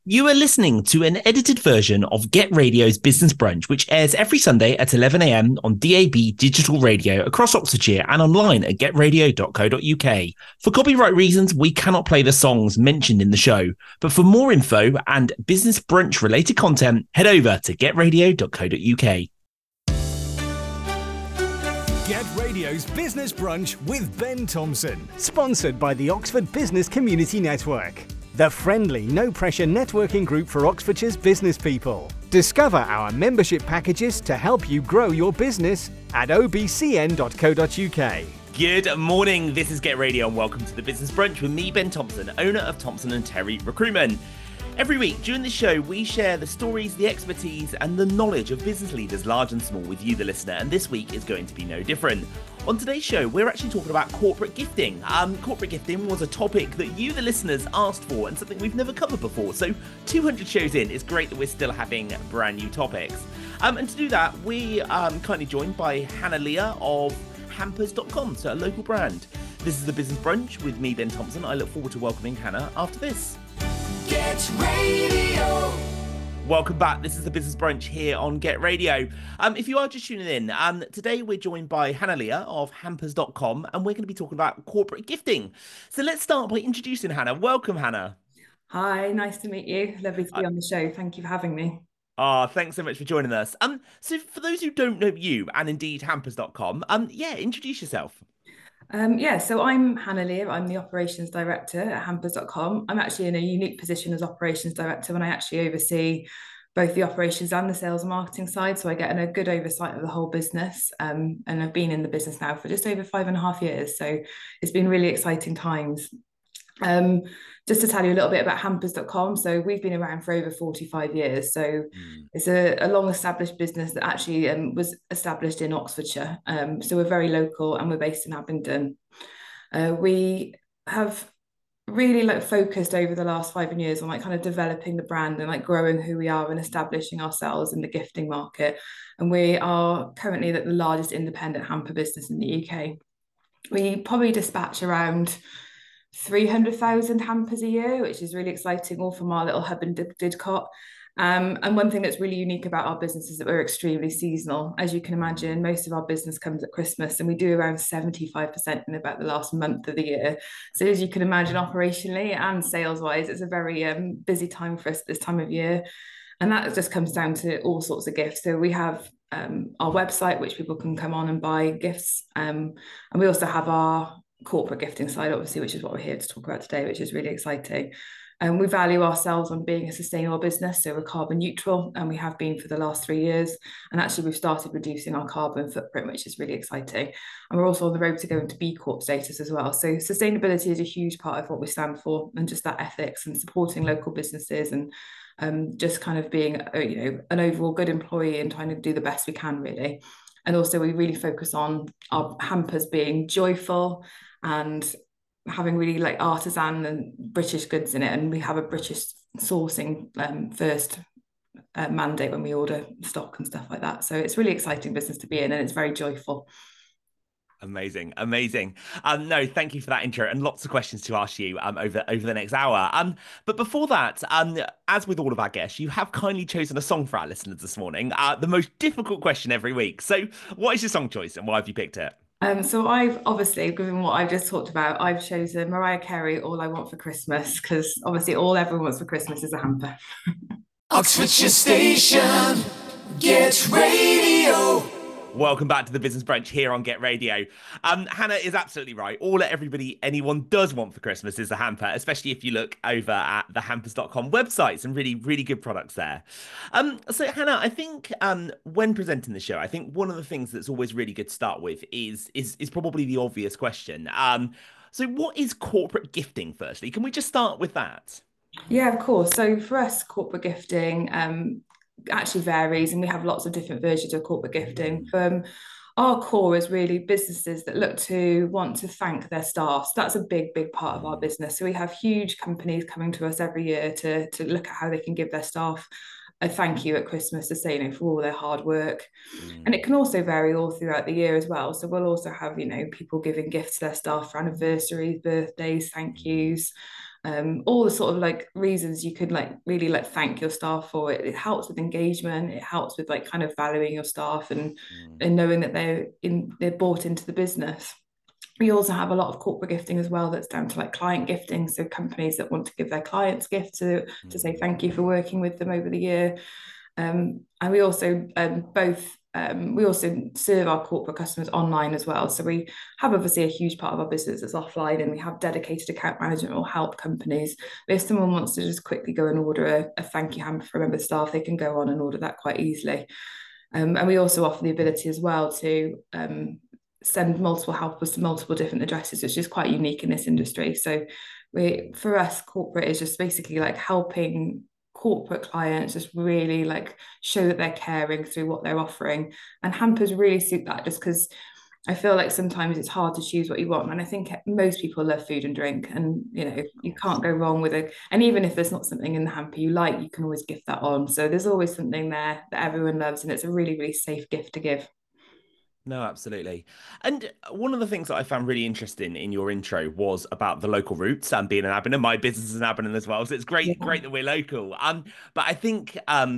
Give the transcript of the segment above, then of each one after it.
You are listening to an edited version of Get Radio's Business Brunch, which airs every Sunday at 11 a.m. on DAB digital radio across Oxfordshire and online at getradio.co.uk. For copyright reasons, we cannot play the songs mentioned in the show, but for more info and Business Brunch related content, head over to getradio.co.uk. Get Radio's Business Brunch with Ben Thompson, sponsored by the Oxford Business Community Network, the friendly, no-pressure networking group for Oxfordshire's business people. Discover our membership packages to help you grow your business at obcn.co.uk. Good morning, this is Get Radio and welcome to the Business Brunch with me, Ben Thompson, owner of Thompson & Terry Recruitment. Every week during the show, we share the stories, the expertise and the knowledge of business leaders large and small with you, the listener, and this week is going to be no different. On today's show, we're actually talking about corporate gifting. Corporate gifting was a topic that you, the listeners, asked for and something we've never covered before. So 200 shows in, it's great that we're still having brand new topics. And to do that, we are kindly joined by Hannah Leah of Hampers.com, so a local brand. This is the Business Brunch with me, Ben Thompson. I look forward to welcoming Hannah after this. Get Radio. Welcome back. This is the Business Brunch here on Get Radio. If you are just tuning in, today we're joined by Hannah Leah of Hampers.com and we're going to be talking about corporate gifting. So let's start by introducing Hannah. Welcome, Hannah. Hi, nice to meet you. Lovely to be on the show. Thank you for having me. Thanks so much for joining us. So for those who don't know you and indeed Hampers.com, introduce yourself. So I'm Hannah Leah. I'm the operations director at Hampers.com. I'm actually in a unique position as operations director when I actually oversee both the operations and the sales and marketing side. So I get a good oversight of the whole business. And I've been in the business now for just over 5.5 years. So it's been really exciting times. Just to tell you a little bit about Hampers.com. So we've been around for over 45 years. So it's a long established business that actually was established in Oxfordshire. So we're very local and we're based in Abingdon. We have really focused over the last 5 years on kind of developing the brand and growing who we are and establishing ourselves in the gifting market. And we are currently the largest independent hamper business in the UK. We probably dispatch around 300,000 hampers a year, which is really exciting, all from our little hub in Didcot. And one thing that's really unique about our business is that we're extremely seasonal. As you can imagine, most of our business comes at Christmas and we do around 75% in about the last month of the year. So as you can imagine, operationally and sales-wise, it's a very busy time for us this time of year. And that just comes down to all sorts of gifts. So we have our website, which people can come on and buy gifts. And we also have our corporate gifting side, obviously, which is what we're here to talk about today, which is really exciting. And we value ourselves on being a sustainable business, so we're carbon neutral, and we have been for the last 3 years. And actually, we've started reducing our carbon footprint, which is really exciting. And we're also on the road to go into B Corp status as well. So sustainability is a huge part of what we stand for, and just that ethics and supporting local businesses and just kind of being, an overall good employee and trying to do the best we can, really. And also, we really focus on our hampers being joyful and having really artisan and British goods in it. And we have a British sourcing first mandate when we order stock and stuff like that. So it's really exciting business to be in and it's very joyful. Amazing. No, thank you for that intro and lots of questions to ask you over the next hour. But before that, as with all of our guests, you have kindly chosen a song for our listeners this morning. The most difficult question every week. So what is your song choice and why have you picked it? So I've obviously, given what I've just talked about, I've chosen Mariah Carey, All I Want for Christmas, because obviously all everyone wants for Christmas is a hamper. Oxfordshire Station, Get Radio. Welcome back to the Business Brunch here on Get Radio. Hannah is absolutely right. All anyone does want for Christmas is a hamper, especially if you look over at the Hampers.com website. Some really, really good products there. So Hannah, I think when presenting the show, I think one of the things that's always really good to start with is probably the obvious question. So what is corporate gifting, firstly? Can we just start with that? Yeah, of course. So for us, corporate gifting actually varies, and we have lots of different versions of corporate gifting. Our core is really businesses that want to thank their staff. So that's a big part of our business. So we have huge companies coming to us every year to look at how they can give their staff a thank you at Christmas to say, for all their hard work. And it can also vary all throughout the year as well. So we'll also have, people giving gifts to their staff for anniversaries, birthdays, thank yous. all the sort of like reasons you could like really like thank your staff for it. It helps with engagement. It helps with like kind of valuing your staff and knowing that they're bought into the business. We also have a lot of corporate gifting as well that's down to like client gifting. So companies that want to give their clients gifts to say thank you for working with them over the year. And we also we also serve our corporate customers online as well. So we have obviously a huge part of our business that's offline, and we have dedicated account management will help companies. But if someone wants to just quickly go and order a thank you hamper for a member of staff, they can go on and order that quite easily. And we also offer the ability as well to send multiple helpers to multiple different addresses, which is quite unique in this industry. So for us, corporate is just basically like helping corporate clients just really like show that they're caring through what they're offering, and hampers really suit that, just because I feel like sometimes it's hard to choose what you want, and I think most people love food and drink, and you can't go wrong with it. And even if there's not something in the hamper you like, you can always gift that on. So there's always something there that everyone loves, and it's a really, really safe gift to give. No, absolutely. And one of the things that I found really interesting in your intro was about the local roots and being an Aberdeen. My business is in Aberdeen as well, so it's great, Yeah. great that we're local. But I think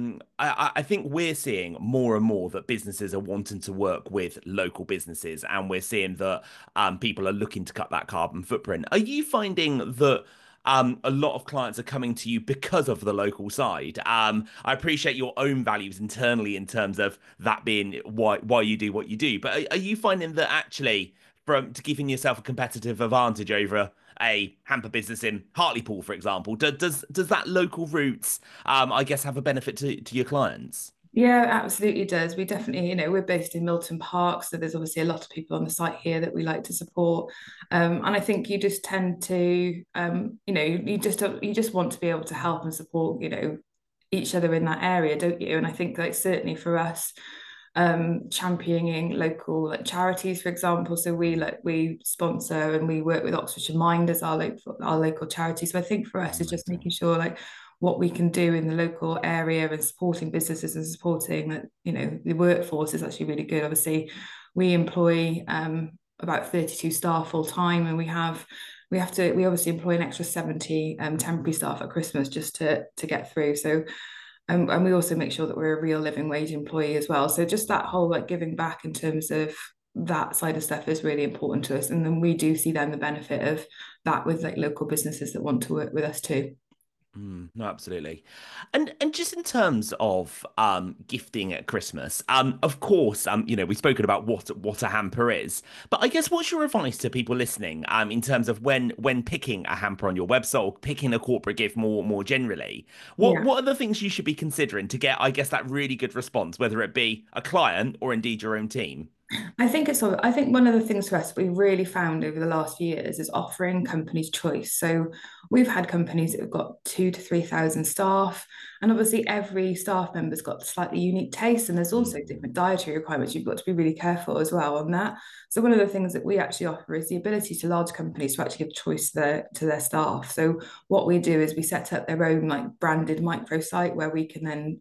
I think we're seeing more and more that businesses are wanting to work with local businesses, and we're seeing that people are looking to cut that carbon footprint. Are you finding that? A lot of clients are coming to you because of the local side. I appreciate your own values internally in terms of that being why you do what you do. But are you finding that actually, from to giving yourself a competitive advantage over a hamper business in Hartlepool, for example, does that local roots, I guess, have a benefit to your clients? Yeah, absolutely does. We definitely, we're based in Milton Park, so there's obviously a lot of people on the site here that we like to support. And I think you just tend to, you just want to be able to help and support, each other in that area, don't you? And I think like certainly for us, championing local like charities, for example. So we sponsor and we work with Oxfordshire Mind as our local charity. So I think for us, it's just Amazing. making sure like what we can do in the local area and supporting businesses and supporting that the workforce is actually really good. Obviously, we employ about 32 staff full time, and we obviously employ an extra 70 temporary staff at Christmas just to get through. So and we also make sure that we're a real living wage employee as well. So just that whole like giving back in terms of that side of stuff is really important to us. And then we do see then the benefit of that with like local businesses that want to work with us too. No, absolutely. And just in terms of gifting at Christmas, of course, we've spoken about what a hamper is, but I guess what's your advice to people listening in terms of when picking a hamper on your website or picking a corporate gift more generally? What Yeah. what are the things you should be considering to get, I guess, that really good response, whether it be a client or indeed your own team? I think one of the things for us we really found over the last few years is offering companies choice. So we've had companies that have got 2 to 3 thousand staff, and obviously every staff member's got a slightly unique taste, and there's also Mm, different dietary requirements. You've got to be really careful as well on that. So one of the things that we actually offer is the ability to large companies to actually give choice to their staff. So what we do is we set up their own like branded microsite where we can then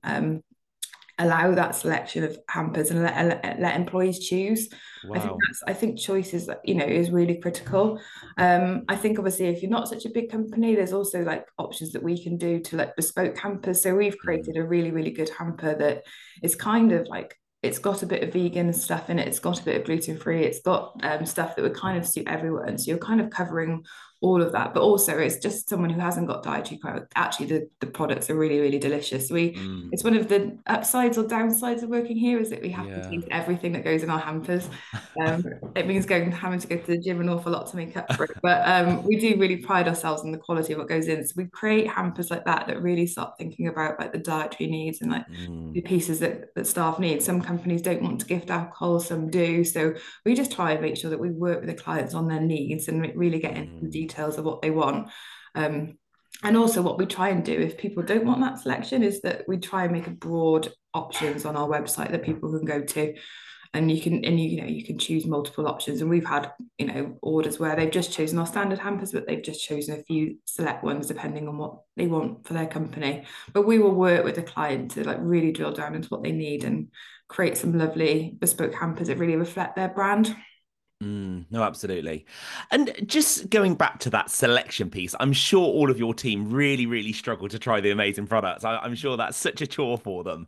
allow that selection of hampers and let employees choose. wow. I think choice is really critical. I think obviously if you're not such a big company, there's also like options that we can do to like bespoke hampers. So we've Mm, created a really, really good hamper that is kind of like it's got a bit of vegan stuff in it. It's got a bit of gluten free. It's got stuff that would kind of suit everyone. So you're kind of covering all of that. But also, it's just someone who hasn't got dietary requirements. Actually, the products are really, really delicious. mm, It's one of the upsides or downsides of working here is that we have to yeah. taste everything that goes in our hampers. Um, it means having to go to the gym an awful lot to make up for it. But we do really pride ourselves in the quality of what goes in. So we create hampers like that really start thinking about like the dietary needs and like the Mm, pieces that staff need. Some companies don't want to gift alcohol, some do. So we just try and make sure that we work with the clients on their needs and really get into the mm, details of what they want. Um, and also what we try and do if people don't want that selection is that we try and make a broad options on our website that people can go to, and you can choose multiple options. And we've had orders where they've just chosen our standard hampers, but they've just chosen a few select ones depending on what they want for their company. But we will work with the client to like really drill down into what they need and create some lovely bespoke hampers that really reflect their brand. No, absolutely. And just going back to that selection piece, I'm sure all of your team really, really struggle to try the amazing products. I'm sure that's such a chore for them.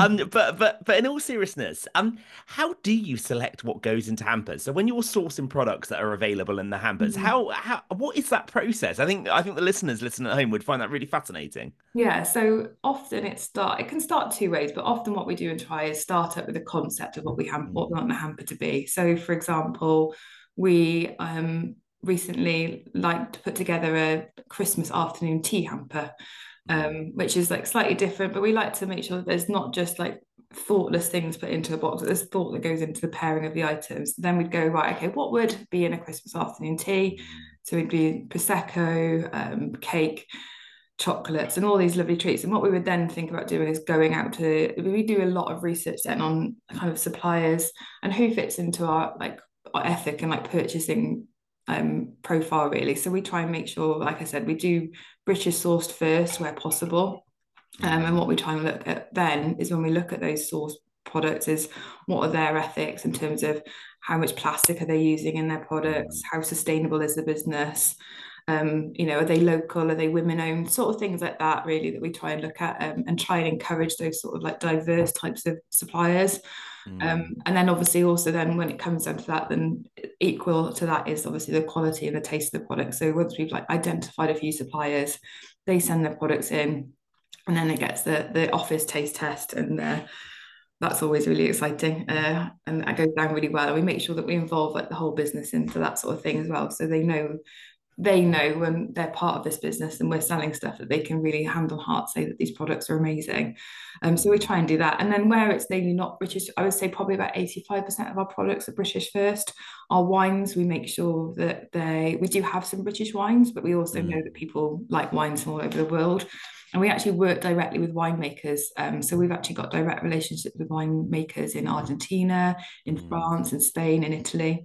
But in all seriousness, how do you select what goes into hampers? So when you're sourcing products that are available in the hampers, how what is that process? I think the listeners listening at home would find that really fascinating. Yeah, so often it can start two ways, but often what we do and try is start up with a concept of what we want the hamper to be. So for example, we recently like to put together a Christmas afternoon tea hamper, which is like slightly different, but we like to make sure that there's not just like thoughtless things put into a box, that there's thought that goes into the pairing of the items. Then we'd go, right, okay, what would be in a Christmas afternoon tea? So it'd be prosecco, cake, chocolates, and all these lovely treats. And what we would then think about doing is going out to, we do a lot of research then on kind of suppliers and who fits into our like our ethic and like purchasing profile really. So we try and make sure, like I said, we do British sourced first where possible. And what we try and look at then is when we look at those sourced products is what are their ethics in terms of how much plastic are they using in their products, how sustainable is the business, are they local, are they women owned, sort of things like that really that we try and look at, and try and encourage those sort of like diverse types of suppliers. And then obviously also then when it comes down to that, then equal to that is obviously the quality and the taste of the product. So once we've like identified a few suppliers, they send their products in, and then it gets the office taste test, and that's always really exciting, and that goes down really well. And we make sure that we involve like the whole business into that sort of thing as well, so they know when they're part of this business and we're selling stuff that they can really hand on heart say that these products are amazing. So we try and do that. And then where it's maybe not British, I would say probably about 85% of our products are British first. Our wines, we make sure that we do have some British wines, but we also know that people like wines from all over the world. And we actually work directly with winemakers. So we've actually got direct relationships with winemakers in Argentina, in France, in Spain, in Italy.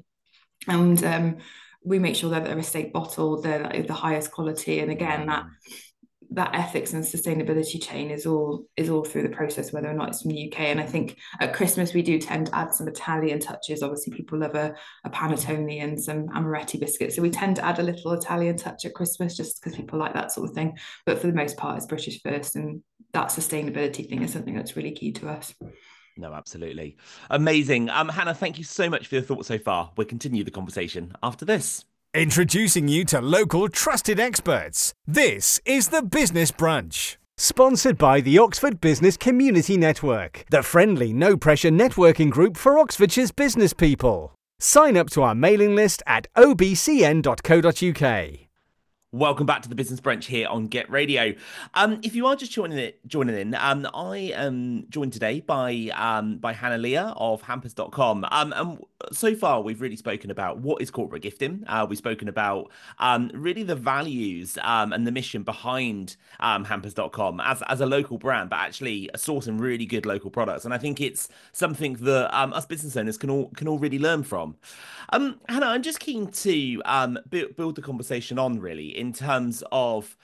And we make sure that they're estate bottled, they're like the highest quality. And again, that ethics and sustainability chain is all through the process, whether or not it's from the UK. And I think at Christmas we do tend to add some Italian touches. Obviously, people love a panettone and some amaretti biscuits, so we tend to add a little Italian touch at Christmas just because people like that sort of thing. But for the most part, it's British first, and that sustainability thing is something that's really key to us. No, absolutely. Amazing. Hannah, thank you so much for your thoughts so far. We'll continue the conversation after this. Introducing you to local trusted experts. This is the Business Brunch. Sponsored by the Oxford Business Community Network, the friendly, no-pressure networking group for Oxfordshire's business people. Sign up to our mailing list at obcn.co.uk. Welcome back to the Business Brunch here on Get Radio. If you are just joining in, I am joined today by Hannah Leah of Hampers.com. And so far, we've really spoken about what is corporate gifting. We've spoken about really the values and the mission behind Hampers.com as a local brand, but actually sourcing really good local products. And I think it's something that us business owners can all really learn from. Hannah, I'm just keen to build the conversation on really in terms of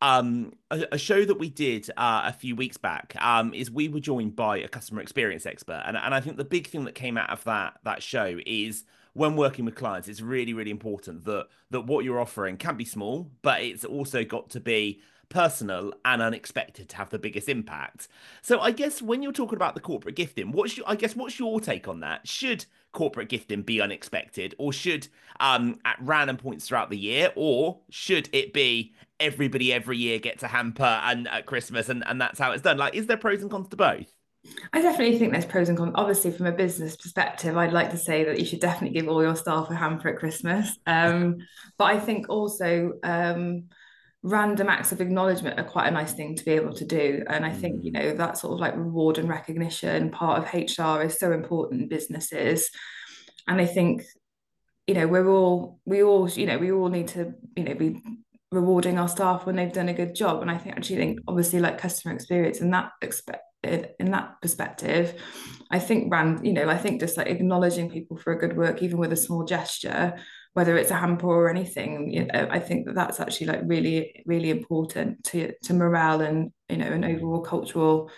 a show that we did a few weeks back. Is we were joined by a customer experience expert, and I think the big thing that came out of that show is when working with clients, it's really, really important that what you're offering can be small, but it's also got to be personal and unexpected to have the biggest impact. So I guess when you're talking about the corporate gifting, what's your take on that? Should corporate gifting be unexpected, or should at random points throughout the year, or should it be everybody every year gets a hamper and at Christmas and that's how it's done? Like, is there pros and cons to both? I definitely think there's pros and cons. Obviously, from a business perspective, I'd like to say that you should definitely give all your staff a hamper at Christmas. But I think also random acts of acknowledgement are quite a nice thing to be able to do. And I think, that sort of like reward and recognition part of HR is so important in businesses. And I think, we all need to, be rewarding our staff when they've done a good job. And I think obviously like customer experience in that perspective, I think I think just like acknowledging people for a good work, even with a small gesture, whether it's a hamper or anything, I think that's actually like really, really important to morale and, an overall cultural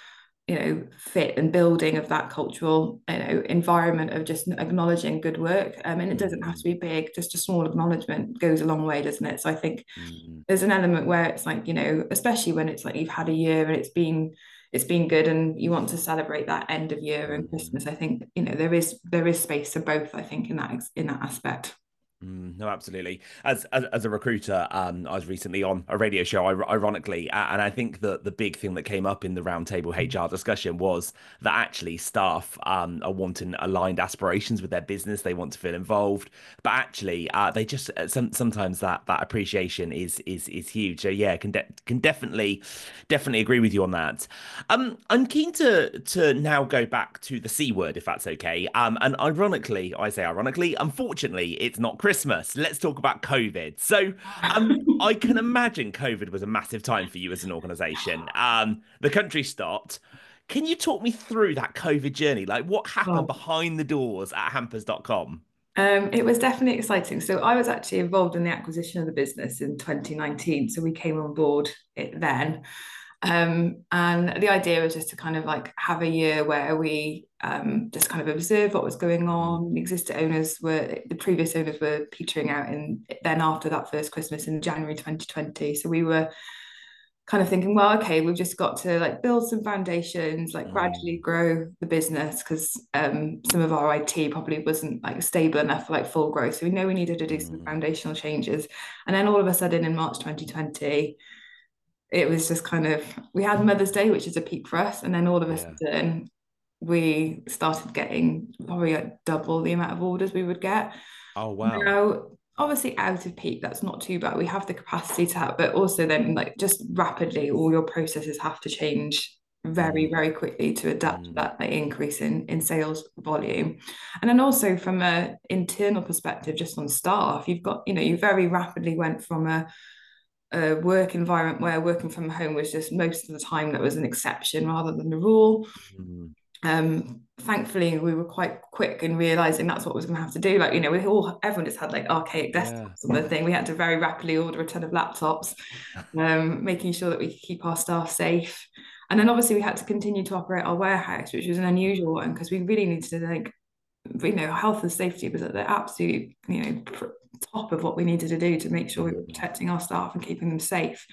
fit and building of that cultural, environment of just acknowledging good work. And it doesn't have to be big, just a small acknowledgement goes a long way, doesn't it? So I think there's an element where it's like, especially when it's like you've had a year and it's been good and you want to celebrate that end of year and Christmas. I think, there is space for both, I think, in that aspect. No, absolutely. As a recruiter, I was recently on a radio show, ironically, and I think that the big thing that came up in the roundtable HR discussion was that actually staff are wanting aligned aspirations with their business. They want to feel involved, but actually, they just sometimes that appreciation is huge. So yeah, can definitely agree with you on that. I'm keen to now go back to the C word, if that's okay. And ironically, unfortunately, it's not Christmas. Let's talk about COVID. So, I can imagine COVID was a massive time for you as an organization. The country stopped. Can you talk me through that COVID journey? Like, what happened behind the doors at hampers.com? It was definitely exciting. So I was actually involved in the acquisition of the business in 2019. So we came on board it then. And the idea was just to kind of like have a year where we just kind of observe what was going on. The previous owners were petering out, and then after that first Christmas in January 2020. So we were kind of thinking, well, okay, we've just got to like build some foundations, like gradually grow the business, because some of our IT probably wasn't like stable enough for like full growth. So we know we needed to do some foundational changes. And then all of a sudden in March 2020, it was just kind of, we had Mother's Day, which is a peak for us. And then all of a sudden we started getting probably like double the amount of orders we would get. Oh, wow. Now, obviously out of peak, that's not too bad. We have the capacity to have, but also then like just rapidly, all your processes have to change very, very quickly to adapt to that like, increase in sales volume. And then also from an internal perspective, just on staff, you've got, you very rapidly went from a work environment where working from home was just most of the time that was an exception rather than the rule. Thankfully, we were quite quick in realizing that's what was going to have to do. Like, everyone just had like archaic desktops on the thing. We had to very rapidly order a ton of laptops, making sure that we could keep our staff safe. And then obviously we had to continue to operate our warehouse, which was an unusual one because we really needed to like, health and safety was at the absolute, top of what we needed to do to make sure we were protecting our staff and keeping them safe.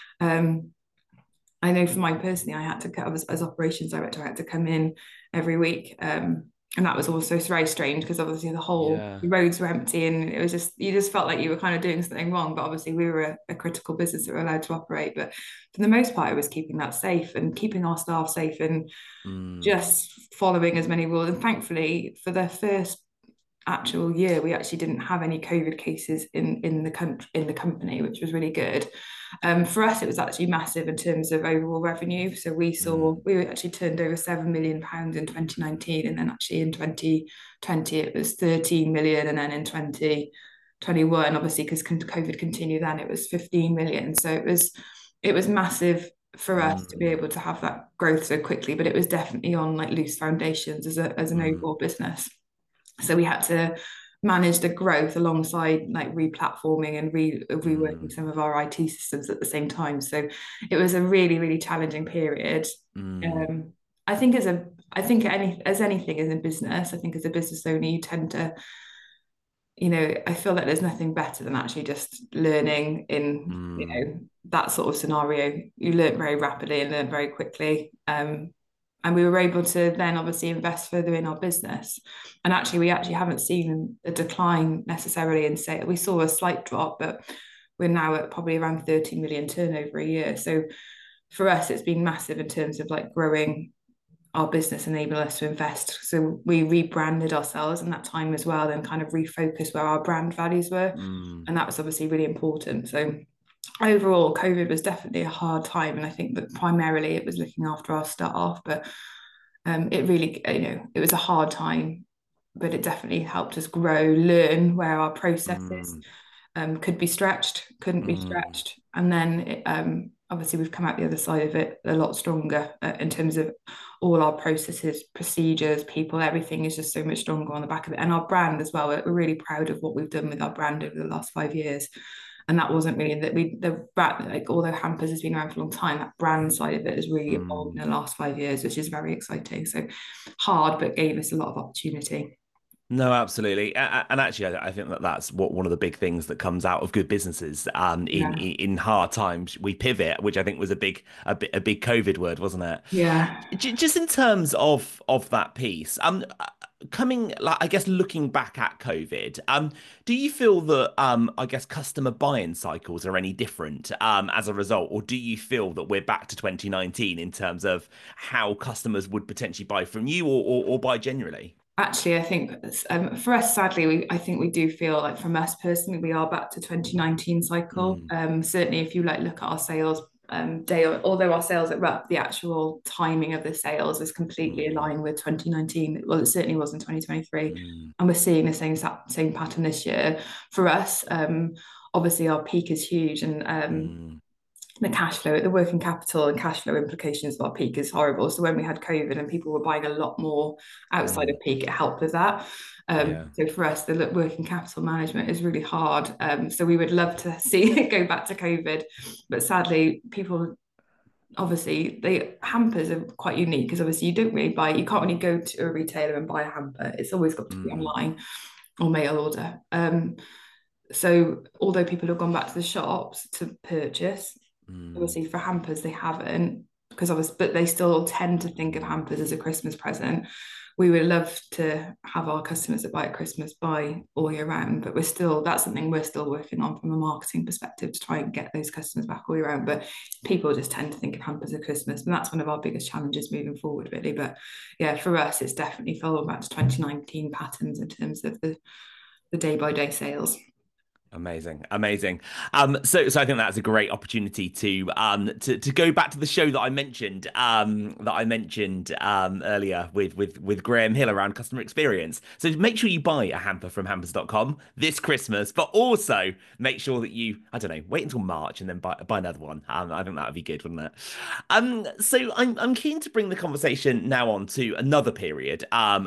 I know for mine personally, I had to, as operations director, I had to come in every week. And that was also very strange because obviously the roads were empty and it was just, you just felt like you were kind of doing something wrong. But obviously we were a critical business that were allowed to operate. But for the most part, it was keeping that safe and keeping our staff safe and just following as many rules. And thankfully, for the first actual year, we actually didn't have any COVID cases in the company, which was really good. For us, it was actually massive in terms of overall revenue. So we actually turned over £7 million in 2019, and then actually in 2020 it was 13 million, and then in 2021, obviously because COVID continued, then it was 15 million. So it was massive for us to be able to have that growth so quickly, but it was definitely on like loose foundations as an overall business. So we had to manage the growth alongside like replatforming and reworking some of our IT systems at the same time. So it was a really, really challenging period. I think as anything as a business, I think as a business owner, you tend to, I feel that there's nothing better than actually just learning in, that sort of scenario. You learn very rapidly and learn very quickly. And we were able to then obviously invest further in our business. And we actually haven't seen a decline necessarily in sales. We saw a slight drop, but we're now at probably around 30 million turnover a year. So for us, it's been massive in terms of like growing our business, enabling us to invest. So we rebranded ourselves in that time as well, and kind of refocused where our brand values were. And that was obviously really important. So overall, COVID was definitely a hard time, and I think that primarily it was looking after our staff, but it really, it was a hard time, but it definitely helped us grow, learn where our processes couldn't be stretched, and then obviously we've come out the other side of it a lot stronger in terms of all our processes, procedures, people, everything is just so much stronger on the back of it, and our brand as well. We're really proud of what we've done with our brand over the last 5 years. And that wasn't really that the brand, like although Hampers has been around for a long time, that brand side of it has really evolved in the last 5 years, which is very exciting. So hard, but gave us a lot of opportunity. No, absolutely, and actually, I think that that's one of the big things that comes out of good businesses. In Yeah. in hard times, we pivot, which I think was a big COVID word, wasn't it? Yeah. Just in terms of that piece, coming like I guess looking back at COVID, do you feel that I guess customer buying cycles are any different as a result, or do you feel that we're back to 2019 in terms of how customers would potentially buy from you or buy generally? Actually, I think for us, sadly, I think we do feel like from us personally, we are back to 2019 cycle. Mm, Certainly, if you like look at our sales day, although our sales are up, the actual timing of the sales is completely mm, aligned with 2019. Well, it certainly was in 2023, mm, and we're seeing the same pattern this year. For us, obviously, our peak is huge, and mm, the cash flow, the working capital and cash flow implications of our peak is horrible. So when we had COVID and people were buying a lot more outside of mm, peak, it helped with that. yeah. So for us, the working capital management is really hard. So we would love to see it go back to COVID, but sadly, people obviously the hampers are quite unique because obviously you can't really go to a retailer and buy a hamper. It's always got to be Mm, online or mail order. So although people have gone back to the shops to purchase, mm, obviously for hampers they haven't because obviously, but they still tend to think of hampers as a Christmas present. We would love to have our customers that buy at Christmas buy all year round, but that's something we're still working on from a marketing perspective to try and get those customers back all year round. But people just tend to think of hampers at Christmas, and that's one of our biggest challenges moving forward, really. But yeah, for us, it's definitely fallen back to 2019 patterns in terms of the day by day sales. Amazing, amazing. So I think that's a great opportunity to go back to the show that I mentioned earlier with Graham Hill around customer experience. So make sure you buy a hamper from hampers.com this Christmas, but also make sure that you, I don't know, wait until March and then buy another one. I think that would be good, wouldn't it? So I'm keen to bring the conversation now on to another period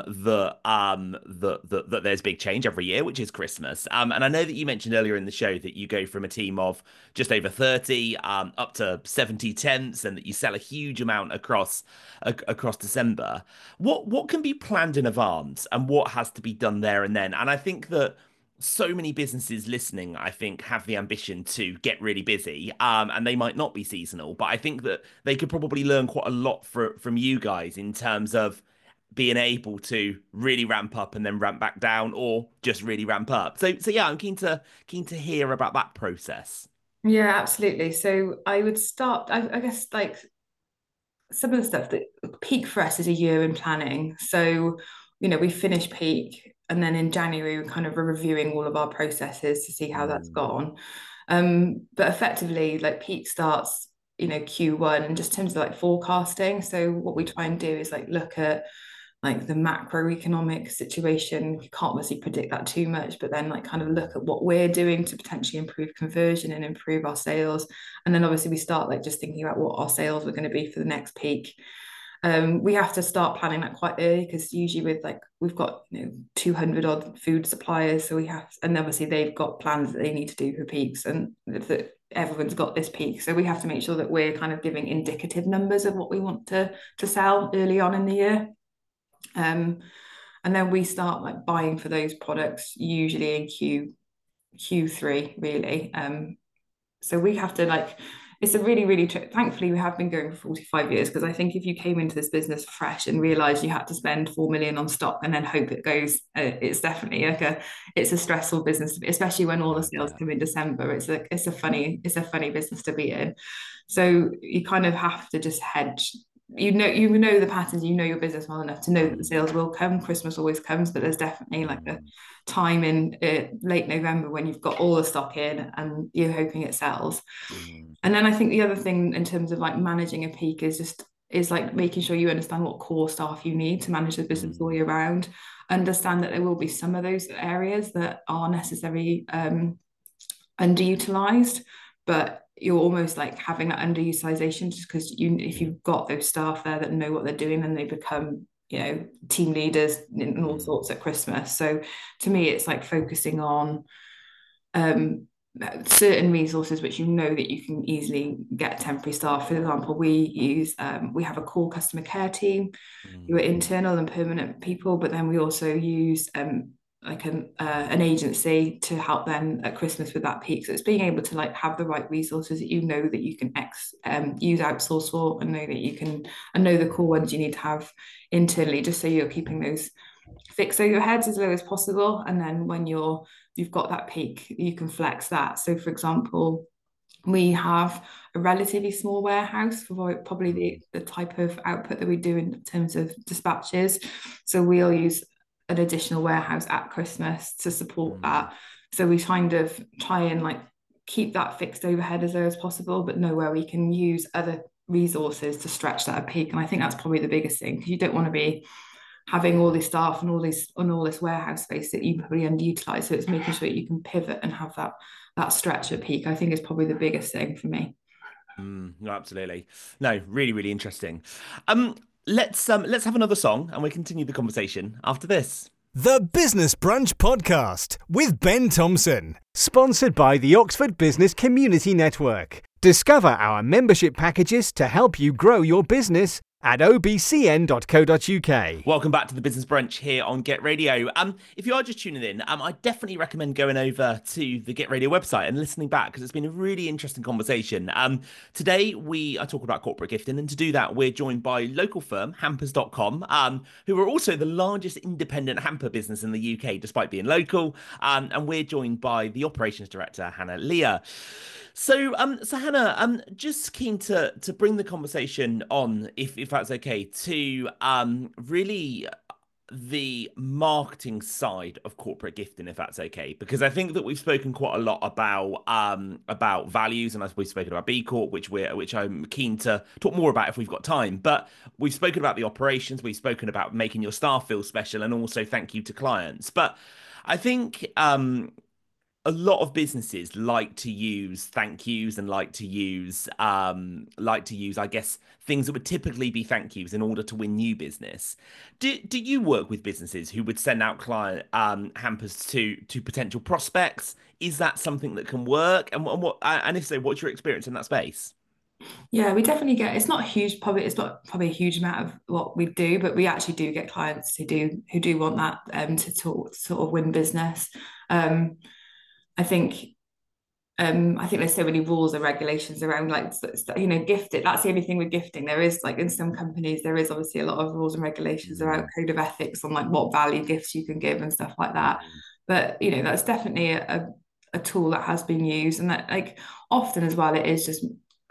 that there's big change every year, which is Christmas. And I know that you mentioned earlier in the show that you go from a team of just over 30 up to 70 tents, and that you sell a huge amount across December. What can be planned in advance, and what has to be done there and then? And I think that so many businesses listening, I think, have the ambition to get really busy, and they might not be seasonal, but I think that they could probably learn quite a lot from you guys in terms of being able to really ramp up and then ramp back down, or just really ramp up. So yeah, I'm keen to hear about that process. Yeah, absolutely. So I would start, I guess, like some of the stuff that peak for us is a year in planning. So, we finish peak and then in January, we're kind of reviewing all of our processes to see how that's Mm, gone. But effectively, like peak starts, Q1 and just in terms of like forecasting. So what we try and do is like look at like the macroeconomic situation. You can't obviously predict that too much, but then like kind of look at what we're doing to potentially improve conversion and improve our sales. And then obviously we start like just thinking about what our sales are going to be for the next peak. We have to start planning that quite early because usually with like we've got 200 odd food suppliers, so we have, and obviously they've got plans that they need to do for peaks, and that everyone's got this peak, so we have to make sure that we're kind of giving indicative numbers of what we want to sell early on in the year. And then we start like buying for those products usually in Q3 really. So we have to like it's a really really thankfully we have been going for 45 years, because I think if you came into this business fresh and realized you had to spend 4 million on stock and then hope it goes, it's definitely like it's a stressful business, especially when all the I sales bet. come in December. It's a funny business to be in. So you kind of have to just hedge. You know the patterns, your business well enough to know that the Mm, sales will come. Christmas always comes, but there's definitely like a mm, time in late November when you've got all the stock in and you're hoping it sells. mm, And then I think the other thing in terms of like managing a peak is like making sure you understand what core staff you need to manage the business all mm, year round. Understand that there will be some of those areas that are necessary underutilized, but you're almost like having that underutilization just because if you've got those staff there that know what they're doing, then they become team leaders and all mm, sorts at Christmas. So to me it's like focusing on um certain resources which you know that you can easily get temporary staff. For example, we have a core customer care team who are internal and permanent people, but then we also use like an agency to help them at Christmas with that peak. So it's being able to like have the right resources that you know that you can use outsource for, and know that you can, and know the core ones you need to have internally, just so you're keeping those fixed overheads as low as possible. And then when you've got that peak, you can flex that. So for example, we have a relatively small warehouse for probably the type of output that we do in terms of dispatches. So we'll use an additional warehouse at Christmas to support that. So we kind of try and like keep that fixed overhead as low as possible, but know where we can use other resources to stretch that at peak. And I think that's probably the biggest thing, because you don't want to be having all this staff and all this warehouse space that you probably underutilize. So it's making sure that you can pivot and have that stretch at peak, I think, is probably the biggest thing for me. No, absolutely. No, really, really interesting. Let's have another song and we continue the conversation after this. The Business Brunch Podcast with Ben Thompson, sponsored by the Oxford Business Community Network. Discover our membership packages to help you grow your business at obcn.co.uk. Welcome back to the Business Brunch here on Get Radio. If you are just tuning in, I definitely recommend going over to the Get Radio website and listening back, because it's been a really interesting conversation. Today we are talking about corporate gifting, and to do that we're joined by local firm Hampers.com, who are also the largest independent hamper business in the UK, despite being local. And we're joined by the operations director, Hannah Leah. So Hannah, just keen to bring the conversation on, if that's okay, to really the marketing side of corporate gifting, if that's okay, because I think that we've spoken quite a lot about values, and as we've spoken about B Corp, which I'm keen to talk more about if we've got time. But we've spoken about the operations, we've spoken about making your staff feel special, and also thank you to clients. But I think a lot of businesses like to use thank yous and like to use, I guess, things that would typically be thank yous in order to win new business. Do you work with businesses who would send out client hampers to potential prospects? Is that something that can work? And if so, what's your experience in that space? Yeah, we definitely get, it's not huge, probably it's not probably a huge amount of what we do, but we actually do get clients who do want that to sort of win business. I think there's so many rules and regulations around, like, gifted. That's the only thing with gifting. There is, like, in some companies, there is obviously a lot of rules and regulations around code of ethics on like what value gifts you can give and stuff like that. But that's definitely a tool that has been used, and that, like, often as well, it is just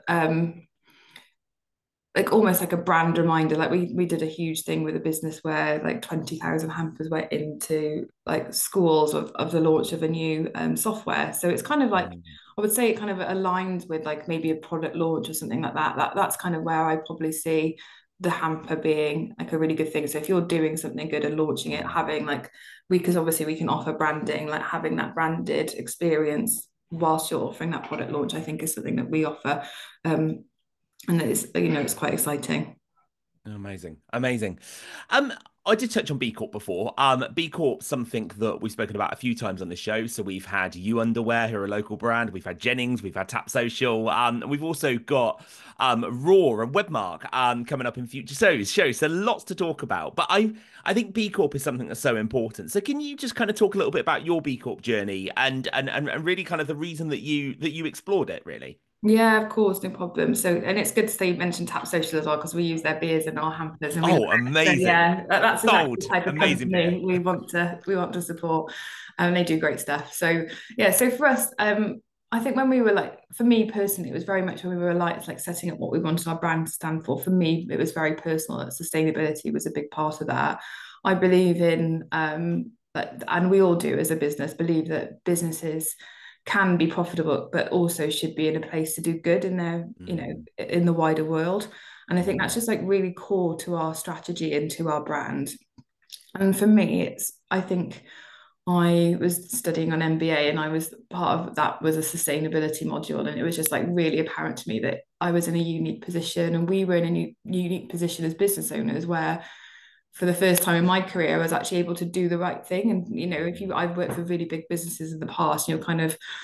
like almost like a brand reminder. Like we did a huge thing with a business where like 20,000 hampers went into like schools of the launch of a new software. So it's kind of like, I would say it kind of aligns with like maybe a product launch or something like that. That's kind of where I probably see the hamper being like a really good thing. So if you're doing something good and launching it, having like, because obviously we can offer branding, like having that branded experience whilst you're offering that product launch, I think is something that we offer. And it's quite exciting. Amazing. I did touch on B Corp before. B Corp, something that we've spoken about a few times on the show. So we've had You Underwear, who are a local brand. We've had Jennings. We've had Tap Social. We've also got Raw and Webmark coming up in future shows. So lots to talk about. But I think B Corp is something that's so important. So can you just kind of talk a little bit about your B Corp journey and really kind of the reason that you explored it, really? Yeah, of course, no problem. So, and it's good to say you mentioned Tap Social as well, because we use their beers in our hampers. And amazing! So, yeah, that's exactly the type of amazing company beer. we want to support. And they do great stuff. So, yeah, so for us, I think when we were like, for me personally, it was very much when we were like setting up what we wanted our brand to stand for. For me, it was very personal. That sustainability was a big part of that. I believe in, and we all do as a business, believe that businesses can be profitable, but also should be in a place to do good in their, in the wider world. And I think that's just like really core to our strategy and to our brand. And for me, I think I was studying on MBA, and I was part of that was a sustainability module. And it was just like really apparent to me that I was in a unique position, and we were in a unique position as business owners where, for the first time in my career, I was actually able to do the right thing. And, I've worked for really big businesses in the past, kind of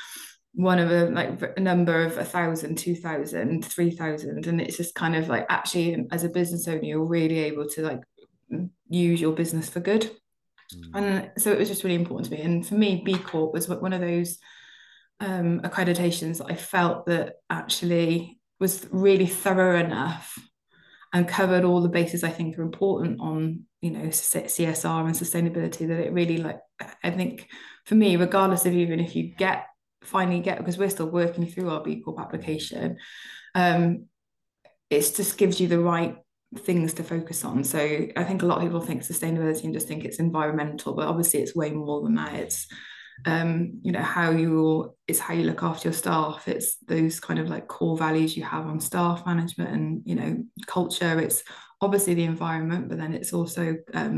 one of a number of 1,000, 2,000, 3,000, and it's just kind of like actually as a business owner you're really able to like use your business for good. And so it was just really important to me. And for me, B Corp was one of those accreditations that I felt that actually was really thorough enough and covered all the bases I think are important on, you know, CSR and sustainability, that it really, like, I think for me, regardless of even if you finally get, because we're still working through our B Corp application, it just gives you the right things to focus on. So I think a lot of people think sustainability and just think it's environmental, but obviously it's way more than that. It's you know, it's how you look after your staff. It's those kind of like core values you have on staff management and, you know, culture. It's obviously the environment, but then it's also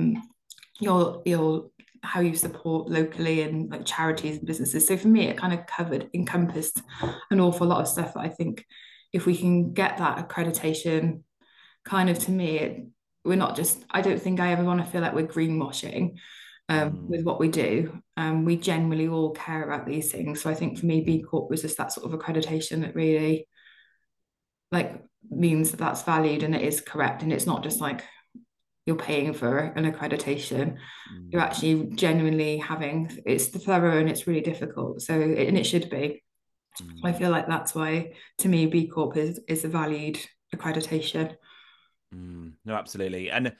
your how you support locally and like charities and businesses. So for me, it kind of encompassed an awful lot of stuff that I think if we can get that accreditation, kind of, to me, we're not just, I don't think I ever want to feel like we're greenwashing with what we do. We generally all care about these things. So I think for me, B Corp was just that sort of accreditation that really like means that that's valued and it is correct. And it's not just like you're paying for an accreditation. You're actually genuinely it's thorough and it's really difficult. So, and it should be. I feel like that's why, to me, B Corp is a valued accreditation. No, absolutely. And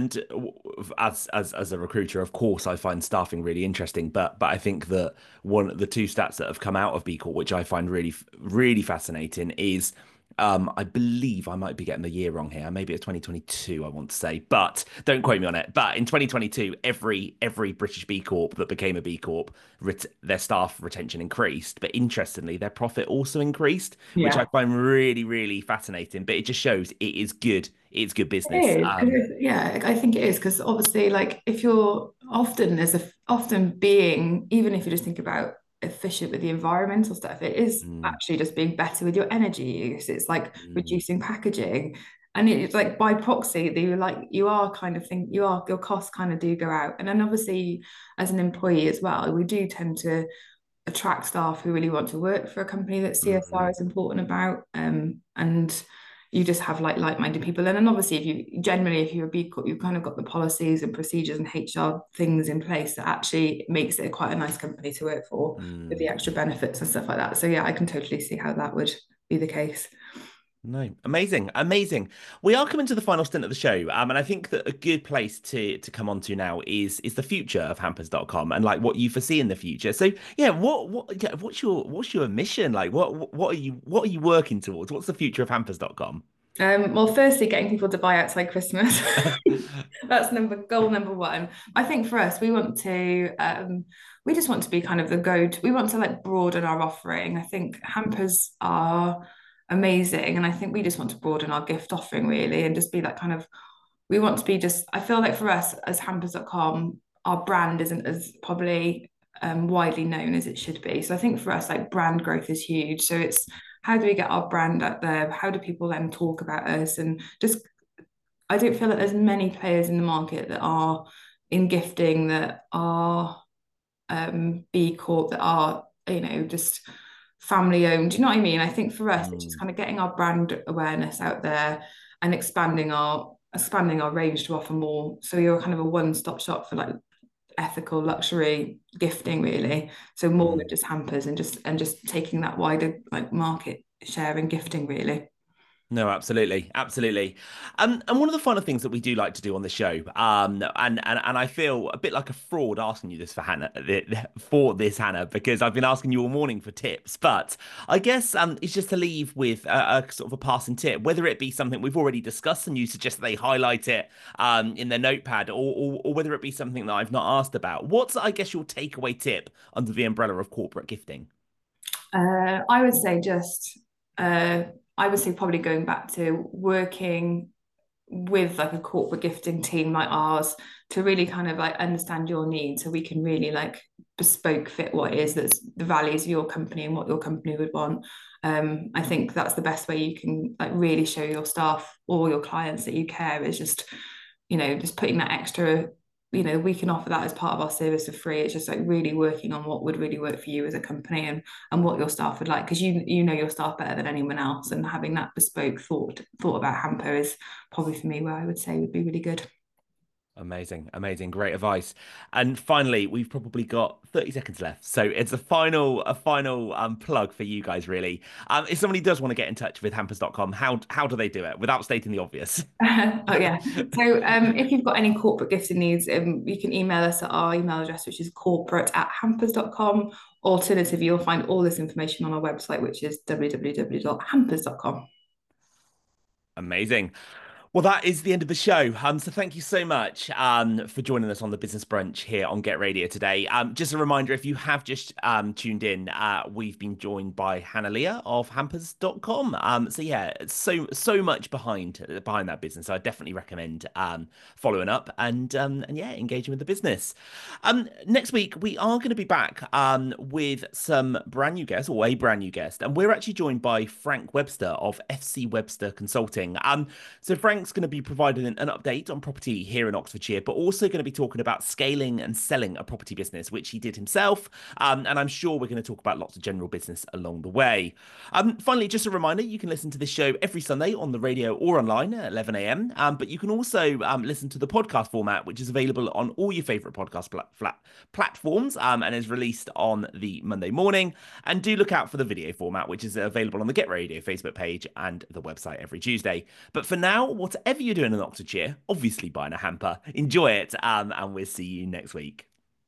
as a recruiter, of course, I find staffing really interesting. But I think that the two stats that have come out of B Corp, which I find really fascinating, is I believe I might be getting the year wrong here. Maybe it's 2022, I want to say, but don't quote me on it. But in 2022, every British B Corp that became a B Corp, their staff retention increased. But interestingly, their profit also increased, which I find really fascinating. But it just shows it is good. It's good business. Yeah, I think it is, because obviously, like, if you're often being, even if you just think about efficient with the environmental stuff, it is actually just being better with your energy use. It's like reducing packaging, and it's like by proxy that your costs kind of do go out. And then obviously as an employee as well, we do tend to attract staff who really want to work for a company that CSR is important about, and you just have like-minded people. And then obviously if you're a B Corp, you've kind of got the policies and procedures and HR things in place that actually makes it quite a nice company to work for, with the extra benefits and stuff like that. So yeah, I can totally see how that would be the case. No, amazing. We are coming to the final stint of the show, and I think that a good place to come on to now is the future of Hampers.com and like what you foresee in the future. So yeah, what's your mission? Like what are you working towards? What's the future of Hampers.com? Well, firstly, getting people to buy outside Christmas. That's goal number one. I think for us, we just want to be kind of the go-to. We want to like broaden our offering. I think hampers are amazing, and I think we just want to broaden our gift offering really, and just be that kind of. We want to be just. I feel like for us as Hampers.com, our brand isn't as probably widely known as it should be. So I think for us, like, brand growth is huge. So it's, how do we get our brand out there? How do people then talk about us? And just, I don't feel like there's many players in the market that are in gifting, that are B Corp, that are, you know, just family owned. Do you know what I mean? I think for us, it's just kind of getting our brand awareness out there and expanding our range to offer more. So you're kind of a one-stop shop for like ethical luxury gifting really, so more than just hampers, and just taking that wider like market share in gifting really. No, absolutely. And one of the final things that we do like to do on the show, and I feel a bit like a fraud asking you this Hannah, because I've been asking you all morning for tips. But I guess it's just to leave with a sort of a passing tip, whether it be something we've already discussed and you suggest they highlight it in their notepad, or whether it be something that I've not asked about. What's, I guess, your takeaway tip under the umbrella of corporate gifting? I would say probably going back to working with like a corporate gifting team like ours to really kind of like understand your needs, so we can really like bespoke fit what it is that's the values of your company and what your company would want. I think that's the best way you can like really show your staff or your clients that you care, is just, you know, just putting that extra we can offer that as part of our service for free. It's just like really working on what would really work for you as a company, and what your staff would like, because you know your staff better than anyone else, and having that bespoke thought about Hamper is probably for me where I would say would be really good. Amazing, amazing, great advice. And finally, we've probably got 30 seconds left. So it's a final plug for you guys, really. If somebody does want to get in touch with hampers.com, how do they do it without stating the obvious? Oh yeah. So if you've got any corporate gifting needs, you can email us at our email address, which is corporate@hampers.com. Alternatively, you'll find all this information on our website, which is www.hampers.com. Amazing. Well, that is the end of the show. So thank you so much for joining us on the Business Brunch here on Get Radio today. Just a reminder, if you have just tuned in, we've been joined by Hannah Leah of hampers.com. So yeah, so much behind that business. I definitely recommend following up and yeah, engaging with the business. Next week we are going to be back with some brand new guests, or a brand new guest, and we're actually joined by Frank Webster of FC Webster Consulting. So Frank's going to be providing an update on property here in Oxfordshire, but also going to be talking about scaling and selling a property business, which he did himself. And I'm sure we're going to talk about lots of general business along the way. Finally, just a reminder, you can listen to this show every Sunday on the radio or online at 11 a.m. But you can also listen to the podcast format, which is available on all your favourite podcast platforms and is released on the Monday morning. And do look out for the video format, which is available on the Get Radio Facebook page and the website every Tuesday. But for now, whatever you're doing in Oxfordshire, obviously buying a hamper, enjoy it, and we'll see you next week.